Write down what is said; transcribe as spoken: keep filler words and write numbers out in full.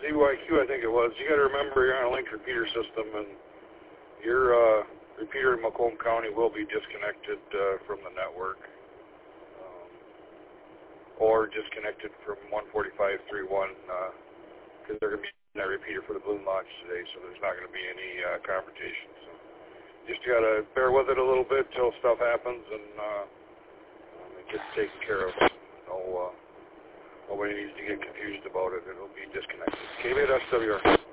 Z Y Q, I think it was. You got to remember you're on a linked repeater system, and your uh, repeater in Macomb County will be disconnected uh, from the network, um, or disconnected from one forty-five point three one, because uh, they're going to be in that repeater for the balloon launch today, so there's not going to be any uh, confrontation. So just got to bear with it a little bit till stuff happens, and uh, um, it gets taken care of. No, uh, nobody needs to get confused about it. It'll be disconnected. K B eight S W R.